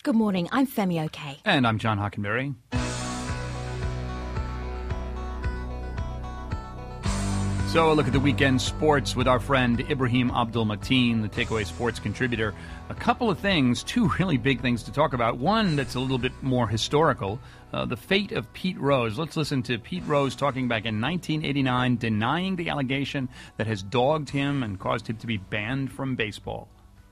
Good morning, I'm Femi Oke. And I'm John Hockenberry. So a look at the weekend sports with our friend Ibrahim Abdul-Mateen, the Takeaway Sports contributor. A couple of things, two really big things to talk about. One that's a little bit more historical, the fate of Pete Rose. Let's listen to Pete Rose talking back in 1989, denying the allegation that has dogged him and caused him to be banned from baseball.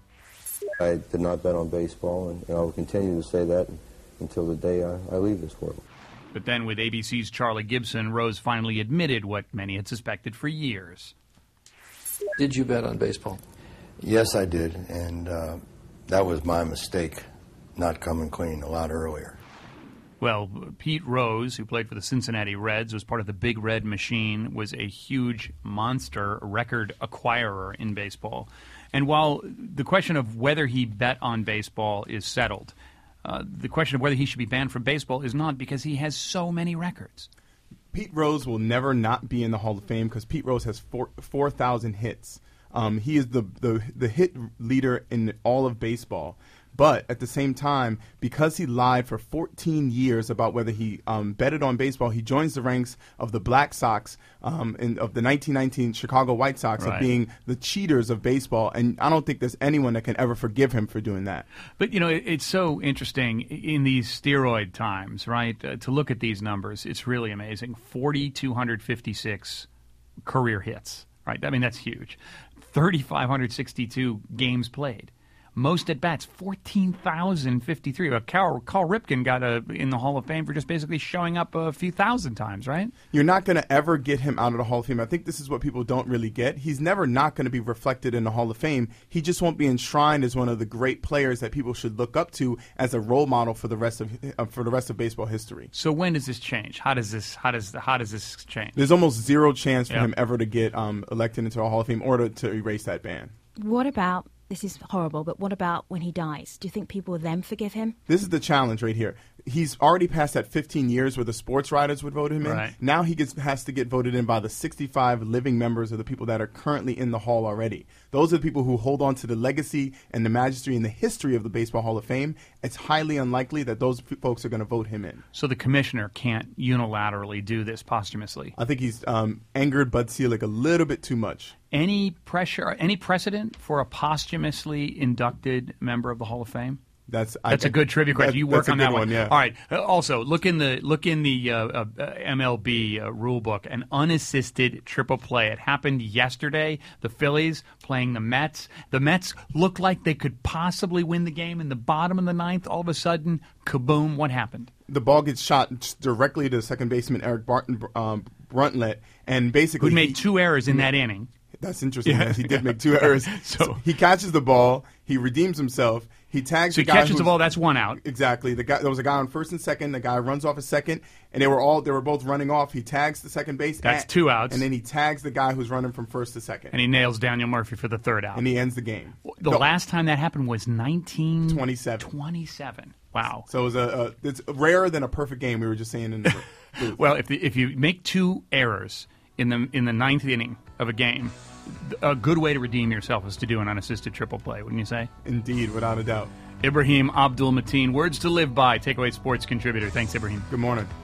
I did not bet on baseball, and I will continue to say that until the day I leave this world. But then with ABC's Charlie Gibson, Rose finally admitted what many had suspected for years. Did you bet on baseball? Yes, I did, and that was my mistake, not coming clean a lot earlier. Well, Pete Rose, who played for the Cincinnati Reds, was part of the Big Red Machine, was a huge monster record acquirer in baseball. And while the question of whether he bet on baseball is settled, the question of whether he should be banned from baseball is not, because he has so many records. Pete Rose will never not be in the Hall of Fame because Pete Rose has 4,000 hits. He is the hit leader in all of baseball. But at the same time, because he lied for 14 years about whether he betted on baseball, he joins the ranks of the Black Sox of the 1919 Chicago White Sox of being the cheaters of baseball. And I don't think there's anyone that can ever forgive him for doing that. But, you know, it's so interesting in these steroid times, right, to look at these numbers. It's really amazing. 4,256 career hits, right? I mean, that's huge. 3,562 games played. Most at-bats, 14,053. Carl Ripken got in the Hall of Fame for just basically showing up a few thousand times, right? You're not going to ever get him out of the Hall of Fame. I think this is what people don't really get. He's never not going to be reflected in the Hall of Fame. He just won't be enshrined as one of the great players that people should look up to as a role model for the rest of baseball history. So when does this change? How does this change? There's almost zero chance for him ever to get elected into a Hall of Fame or to erase that ban. What about, this is horrible, but what about when he dies? Do you think people will then forgive him? This is the challenge right here. He's already passed that 15 years where the sports writers would vote him in. Right. Now he has to get voted in by the 65 living members of the people that are currently in the Hall already. Those are the people who hold on to the legacy and the majesty and the history of the Baseball Hall of Fame. It's highly unlikely that those folks are going to vote him in. So the commissioner can't unilaterally do this posthumously? I think he's angered Bud Selig a little bit too much. Any pressure, any precedent for a posthumously inducted member of the Hall of Fame? That's a good trivia question. You work on that one. Yeah. All right. Also, look in the MLB rule book. An unassisted triple play. It happened yesterday. The Phillies playing the Mets. The Mets looked like they could possibly win the game in the bottom of the ninth. All of a sudden, kaboom! What happened? The ball gets shot directly to second baseman Eric Bruntlett, and basically who made two errors in that inning. That's interesting. Yes, he did make two errors. So he catches the ball. He redeems himself. He tags. So he catches the ball. That's one out. Exactly. There was a guy on first and second. The guy runs off a second, and they were both running off. He tags the second base. That's two outs. And then he tags the guy who's running from first to second. And he nails Daniel Murphy for the third out. And he ends the game. The last time that happened was 1927. Wow. So it was it's rarer than a perfect game. We were just saying in the booth. Well, if you make two errors in the ninth inning of a game, a good way to redeem yourself is to do an unassisted triple play, wouldn't you say? Indeed, without a doubt. Ibrahim Abdul-Mateen, words to live by, Takeaway Sports contributor. Thanks, Ibrahim. Good morning.